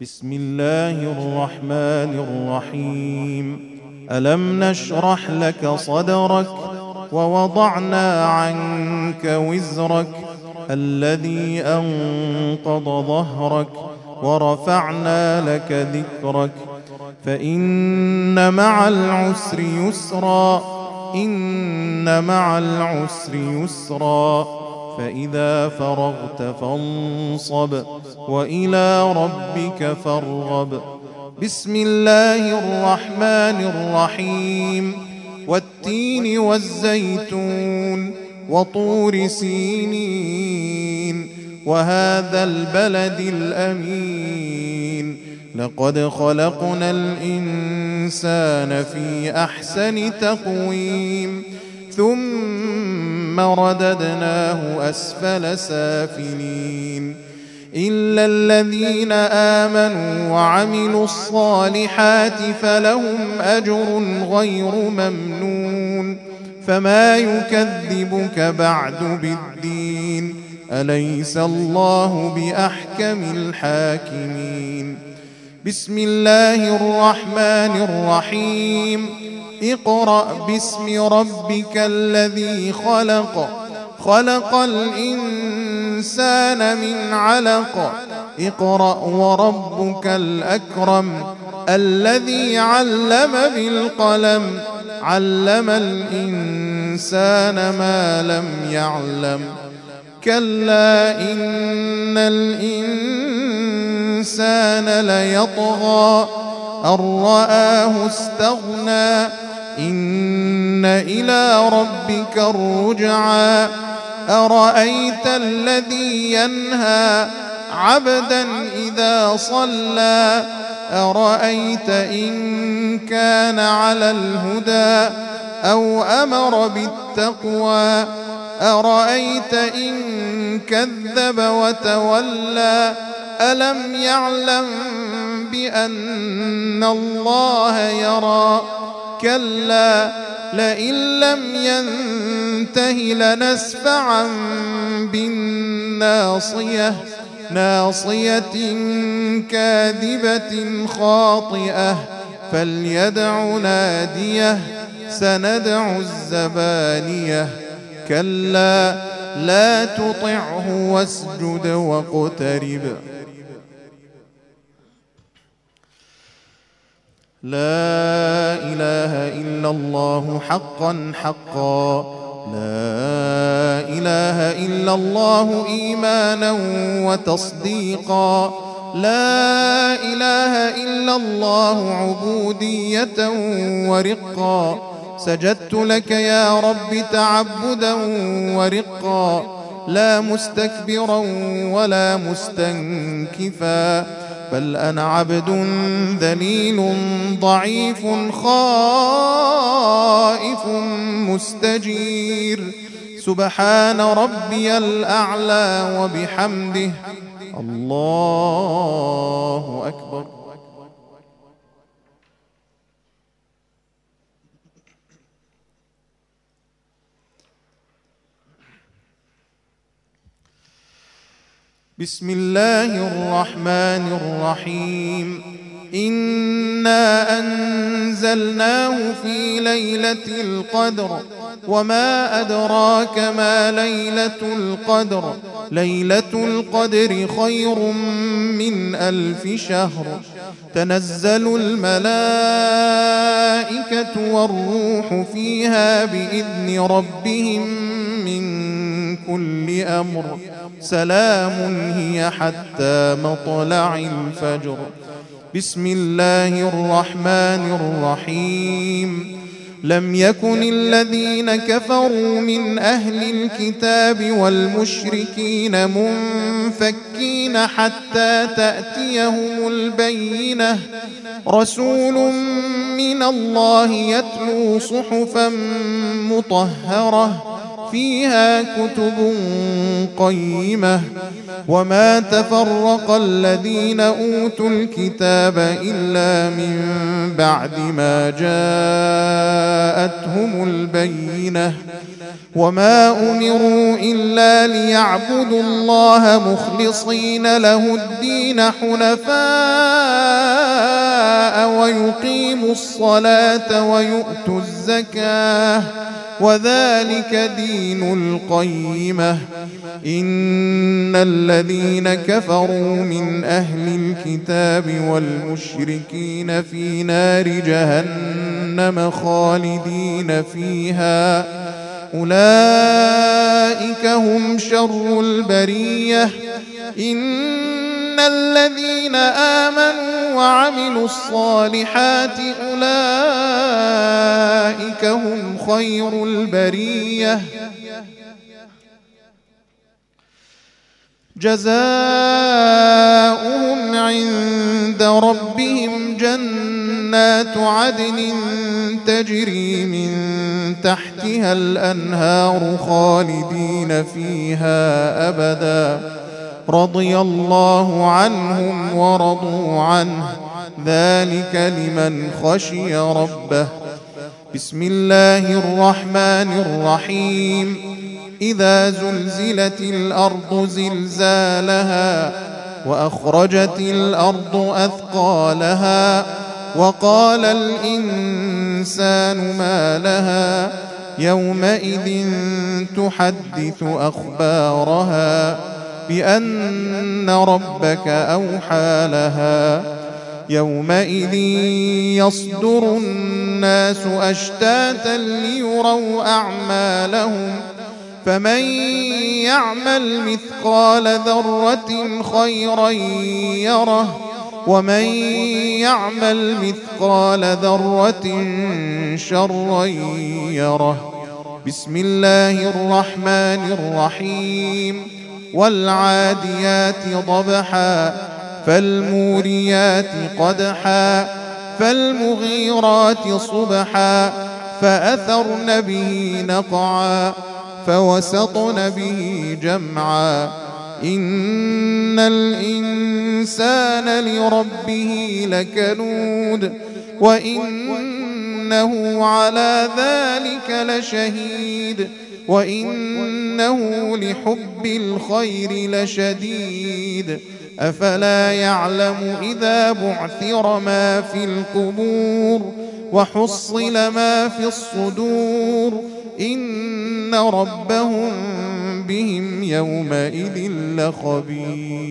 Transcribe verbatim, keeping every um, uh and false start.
بسم الله الرحمن الرحيم. ألم نشرح لك صدرك ووضعنا عنك وزرك الذي أنقض ظهرك ورفعنا لك ذكرك فإن مع العسر يسرا إن مع العسر يسرا فإذا فرغت فانصب وإلى ربك فارغب. بسم الله الرحمن الرحيم. والتين والزيتون وطور سينين وهذا البلد الأمين لقد خلقنا الإنسان في أحسن تقويم ثم رددناه أسفل سافلين إلا الذين آمنوا وعملوا الصالحات فلهم أجر غير ممنون فما يكذبك بعد بالدين أليس الله بأحكم الحاكمين. بسم الله الرحمن الرحيم. اقرأ باسم ربك الذي خلق خلق الإنسان من علق اقرأ وربك الأكرم الذي علم بالقلم علم الإنسان ما لم يعلم كلا إن الإنسان ليطغى أن رآه استغنى إن إلى ربك الرجعى أرأيت الذي ينهى عبدا إذا صلى أرأيت إن كان على الهدى أو أمر بالتقوى أرأيت إن كذب وتولى ألم يعلم بأن الله يرى كلا لئن لم ينته لنسفعا بالناصية ناصية كاذبة خاطئة فليدع ناديه سندع الزبانية كلا لا تطعه واسجد واقترب. لا إله إلا الله حقا حقا لا إله إلا الله إيمانا وتصديقا لا إله إلا الله عبودية ورقا سجدت لك يا رب تعبدا ورقا لا مستكبرا ولا مستنكفا بل أنا عبد ذليل ضعيف خائف مستجير سبحان ربي الأعلى وبحمده الله أكبر. بسم الله الرحمن الرحيم. إنا أنزلناه في ليلة القدر وما أدراك ما ليلة القدر ليلة القدر خير من ألف شهر تنزل الملائكة والروح فيها بإذن ربهم من كل أمر سلام هي حتى مطلع الفجر. بسم الله الرحمن الرحيم. لم يكن الذين كفروا من أهل الكتاب والمشركين منفكين حتى تأتيهم البينة رسول من الله يتلو صحفا مطهرة فيها كتب قيمة وما تفرق الذين أوتوا الكتاب إلا من بعد ما جاءتهم البينة وما أمروا إلا ليعبدوا الله مخلصين له الدين حنفاء ويقيموا الصلاة ويؤتوا الزكاة وذلك دين القيمة. إن الذين كفروا من أهل الكتاب والمشركين في نار جهنم خالدين فيها أولئك هم شر البرية. إن الذين آمنوا وعملوا الصالحات أولئك هم خير البرية جزاؤهم عند ربهم جنات عدن تجري من تحتها الأنهار خالدين فيها أبدا رضي الله عنهم ورضوا عنه ذلك لمن خشي ربه. بسم الله الرحمن الرحيم. إذا زلزلت الأرض زلزالها وأخرجت الأرض أثقالها وقال الإنسان ما لها يومئذ تحدث أخبارها بأن ربك أوحى لها يومئذ يصدر الناس أشتاتا ليروا أعمالهم فمن يعمل مثقال ذرة خيرا يره ومن يعمل مثقال ذرة شرا يره. بسم الله الرحمن الرحيم. والعاديات ضبحا فالموريات قدحا فالمغيرات صبحا فأثرن به نقعا فوسطن به جمعا. إن الإنسان لربه لكنود وإنه على ذلك لشهيد وإنه لحب الخير لشديد. أفلا يعلم إذا بعثر ما في القبور وحصل ما في الصدور إن ربهم بهم يومئذ لخبير.